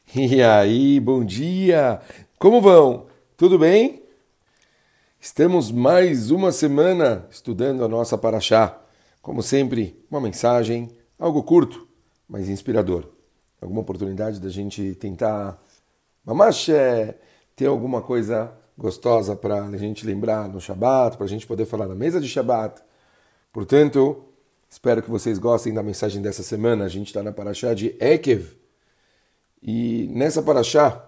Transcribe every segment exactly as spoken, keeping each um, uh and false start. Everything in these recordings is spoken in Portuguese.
E aí, bom dia! Como vão? Tudo bem? Estamos mais uma semana estudando a nossa Paraxá. Como sempre, uma mensagem, algo curto, mas inspirador. Alguma oportunidade da gente tentar, mamash, é, ter alguma coisa gostosa para a gente lembrar no Shabat, para a gente poder falar na mesa de Shabat. Portanto, espero que vocês gostem da mensagem dessa semana. A gente está na Paraxá de Ekev. E nessa Paraxá,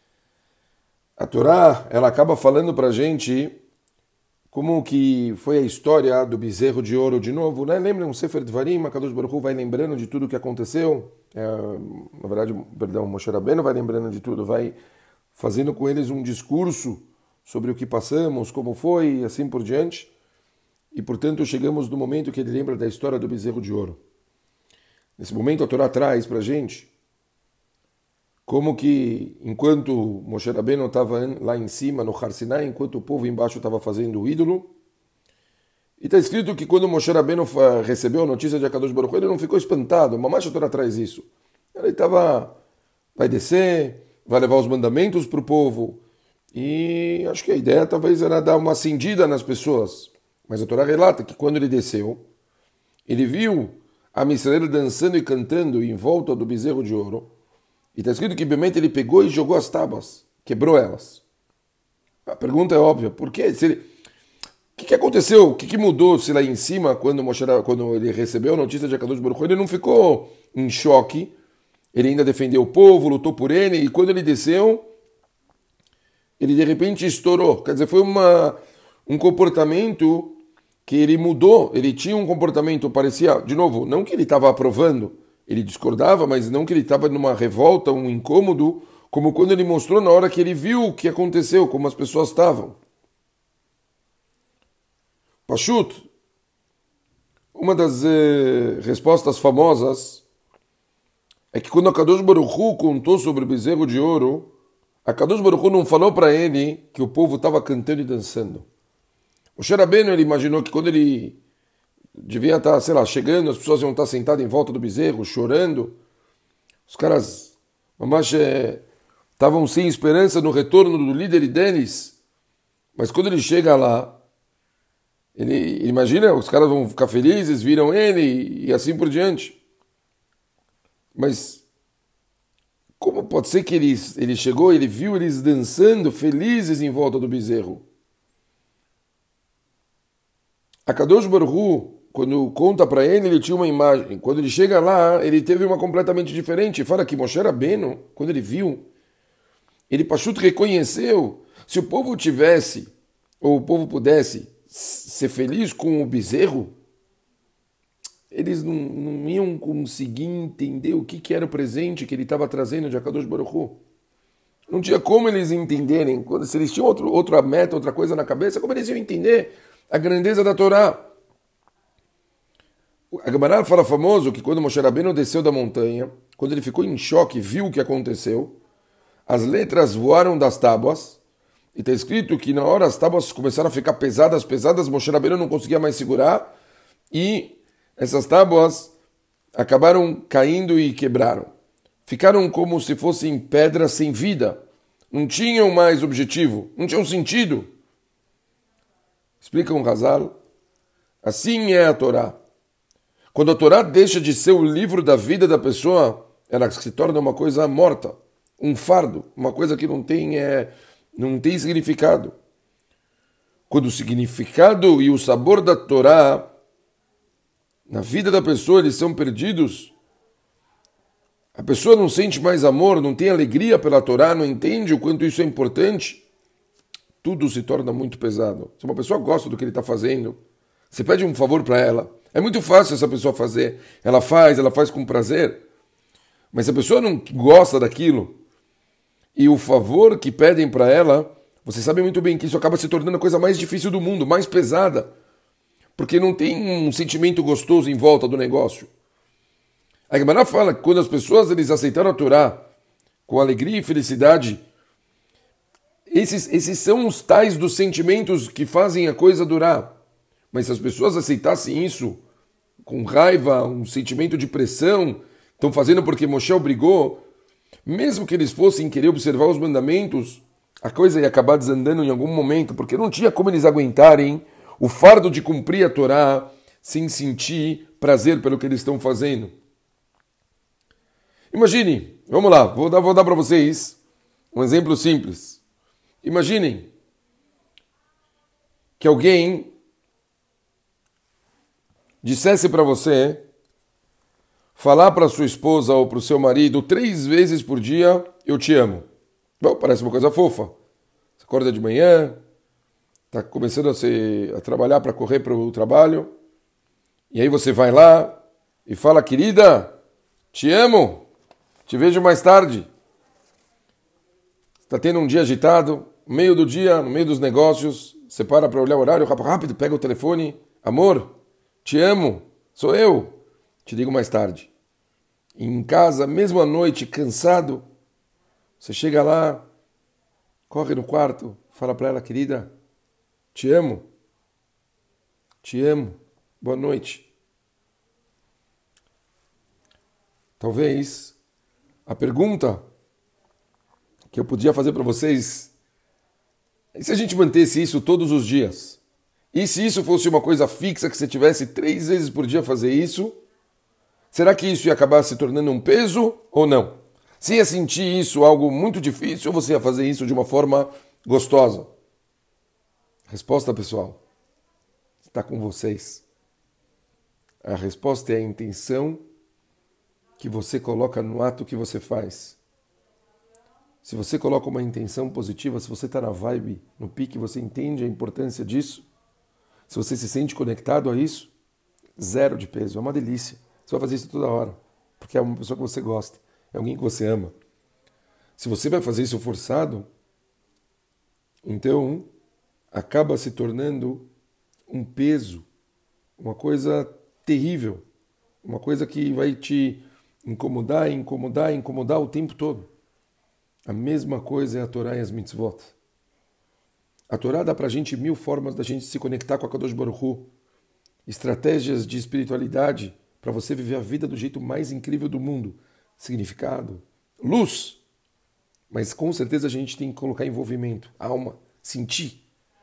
a Torá, ela acaba falando para a gente como que foi a história do bezerro de ouro de novo, né? Lembram? Sefer Dvarim, Akadosh Baruch Hu vai lembrando de tudo o que aconteceu. É, na verdade, perdão, Moshe Rabbeinu vai lembrando de tudo, vai fazendo com eles um discurso sobre o que passamos, como foi e assim por diante. E, portanto, chegamos no momento que ele lembra da história do bezerro de ouro. Nesse momento, a Torá traz para a gente como que, enquanto Moshe Rabbeinu estava lá em cima, no Har Sinai, enquanto o povo embaixo estava fazendo o ídolo, e está escrito que quando Moshe Rabbeinu recebeu a notícia de Akadosh Baruch Hu, ele não ficou espantado, mas a Torá traz isso. Ele estava, vai descer, vai levar os mandamentos para o povo, e acho que a ideia talvez era dar uma acendida nas pessoas. Mas a Torá relata que quando ele desceu, ele viu a Israel dançando e cantando em volta do bezerro de ouro. E está escrito que obviamente ele pegou e jogou as tábuas, quebrou elas. A pergunta é óbvia, por quê? Se ele... O que, que aconteceu? O que, que mudou se lá em cima, quando, Moshe, quando ele recebeu a notícia de Akadosh Baruch Hu, ele não ficou em choque, ele ainda defendeu o povo, lutou por ele, e quando ele desceu, ele de repente estourou. Quer dizer, foi uma, um comportamento que ele mudou, ele tinha um comportamento, parecia, de novo, não que ele estava aprovando, ele discordava, mas não que ele estava numa revolta, um incômodo, como quando ele mostrou na hora que ele viu o que aconteceu, como as pessoas estavam. Pashut, uma das eh, respostas famosas é que quando a Kadosh Baruch Hu contou sobre o bezerro de ouro, a Kadosh Baruch Hu não falou para ele que o povo estava cantando e dançando. O Moshe Rabbeinu, ele imaginou que quando ele devia estar, sei lá, chegando, as pessoas iam estar sentadas em volta do bezerro, chorando. Os caras, mamãe, estavam sem esperança no retorno do líder deles. Mas quando ele chega lá, ele imagina, os caras vão ficar felizes, viram ele e assim por diante. Mas como pode ser que ele, ele chegou, ele viu eles dançando, felizes em volta do bezerro? A Kadosh Baruch Hu, quando conta para ele, ele tinha uma imagem. Quando ele chega lá, ele teve uma completamente diferente. Fala que Moshe Rabbeinu, quando ele viu, ele Pashut reconheceu. Se o povo tivesse, ou o povo pudesse, ser feliz com o bezerro, eles não, não iam conseguir entender o que, que era o presente que ele estava trazendo de Akadosh Baruch Hu. Não tinha como eles entenderem. Se eles tinham outro, outra meta, outra coisa na cabeça, como eles iam entender a grandeza da Torá? A Gemara fala famoso que quando Moshe Rabbeinu desceu da montanha, quando ele ficou em choque, viu o que aconteceu, as letras voaram das tábuas, e está escrito que na hora as tábuas começaram a ficar pesadas, pesadas, Moshe Rabbeinu não conseguia mais segurar, e essas tábuas acabaram caindo e quebraram. Ficaram como se fossem pedras sem vida, não tinham mais objetivo, não tinham sentido. Explica um Hazal, assim é a Torá. Quando a Torá deixa de ser o livro da vida da pessoa, ela se torna uma coisa morta, um fardo, uma coisa que não tem, é, não tem significado. Quando o significado e o sabor da Torá na vida da pessoa eles são perdidos, a pessoa não sente mais amor, não tem alegria pela Torá, não entende o quanto isso é importante, tudo se torna muito pesado. Se uma pessoa gosta do que ele está fazendo, você pede um favor para ela, é muito fácil essa pessoa fazer. Ela faz, ela faz com prazer. Mas se a pessoa não gosta daquilo, e o favor que pedem para ela, você sabe muito bem que isso acaba se tornando a coisa mais difícil do mundo, mais pesada. Porque não tem um sentimento gostoso em volta do negócio. A Gemara fala que quando as pessoas eles aceitaram a Torá com alegria e felicidade, esses, esses são os tais dos sentimentos que fazem a coisa durar. Mas se as pessoas aceitassem isso com raiva, um sentimento de pressão, estão fazendo porque Moshe obrigou, Mesmo que eles fossem querer observar os mandamentos, a coisa ia acabar desandando em algum momento, porque não tinha como eles aguentarem o fardo de cumprir a Torá sem sentir prazer pelo que eles estão fazendo. Imagine, vamos lá, vou dar, vou dar para vocês um exemplo simples. Imaginem que alguém dissesse para você falar para sua esposa ou para o seu marido três vezes por dia, eu te amo. Bom, parece uma coisa fofa. Você acorda de manhã, está começando a, se, a trabalhar para correr para o trabalho, e aí você vai lá e fala, querida, te amo, te vejo mais tarde. Está tendo um dia agitado, no meio do dia, no meio dos negócios, você para para olhar o horário, rápido, pega o telefone, amor, te amo, sou eu. Te digo mais tarde. Em casa, mesmo à noite, cansado, você chega lá, corre no quarto, fala para ela, querida, te amo, te amo, boa noite. Talvez a pergunta que eu podia fazer para vocês é se a gente mantesse isso todos os dias. E se isso fosse uma coisa fixa, que você tivesse três vezes por dia fazer isso, será que isso ia acabar se tornando um peso ou não? Você ia sentir isso algo muito difícil ou você ia fazer isso de uma forma gostosa? Resposta, pessoal, está com vocês. A resposta é a intenção que você coloca no ato que você faz. Se você coloca uma intenção positiva, se você está na vibe, no pique, você entende a importância disso, se você se sente conectado a isso, zero de peso, é uma delícia. Você vai fazer isso toda hora, porque é uma pessoa que você gosta, é alguém que você ama. Se você vai fazer isso forçado, então acaba se tornando um peso, uma coisa terrível, uma coisa que vai te incomodar, incomodar, incomodar o tempo todo. A mesma coisa é a Torá e as mitzvot. A Torá dá pra gente mil formas da gente se conectar com a Kadosh Baruch Hu, estratégias de espiritualidade, para você viver a vida do jeito mais incrível do mundo. Significado, luz. Mas com certeza a gente tem que colocar envolvimento, alma, sentir.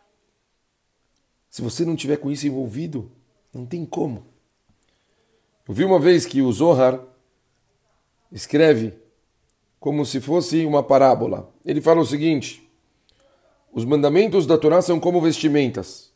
Se você não tiver com isso envolvido, não tem como. Eu vi uma vez que o Zohar escreve como se fosse uma parábola. Ele fala o seguinte, os mandamentos da Torá são como vestimentas.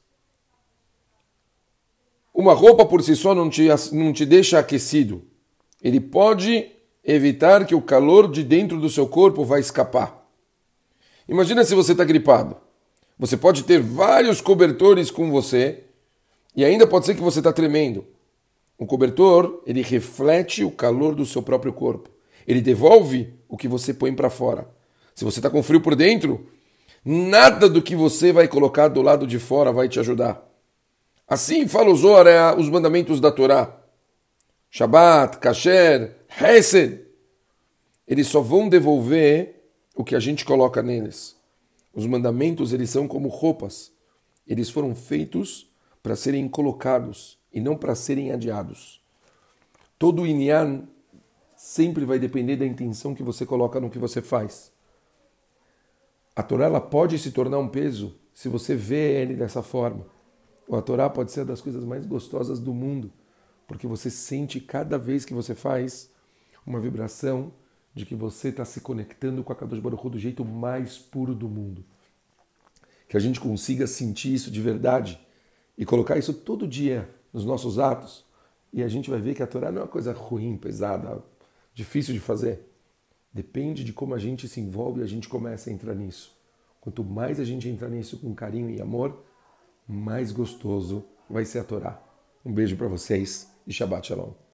Uma roupa por si só não te, não te deixa aquecido. Ele pode evitar que o calor de dentro do seu corpo vai escapar. Imagina se você está gripado. Você pode ter vários cobertores com você e ainda pode ser que você está tremendo. O cobertor, ele reflete o calor do seu próprio corpo. Ele devolve o que você põe para fora. Se você está com frio por dentro, nada do que você vai colocar do lado de fora vai te ajudar. Assim fala o Zohar, é os mandamentos da Torá. Shabbat, Kasher, Hesed. Eles só vão devolver o que a gente coloca neles. Os mandamentos, eles são como roupas. Eles foram feitos para serem colocados e não para serem adiados. Todo inyan sempre vai depender da intenção que você coloca no que você faz. A Torá ela pode se tornar um peso se você vê ele dessa forma. A Torá pode ser uma das coisas mais gostosas do mundo, porque você sente cada vez que você faz uma vibração de que você está se conectando com a Kadosh Baruch Hu do jeito mais puro do mundo. Que a gente consiga sentir isso de verdade e colocar isso todo dia nos nossos atos, e a gente vai ver que a Torá não é uma coisa ruim, pesada, difícil de fazer. Depende de como a gente se envolve e a gente começa a entrar nisso. Quanto mais a gente entrar nisso com carinho e amor, mais gostoso vai ser a Torá. Um beijo para vocês e Shabbat Shalom.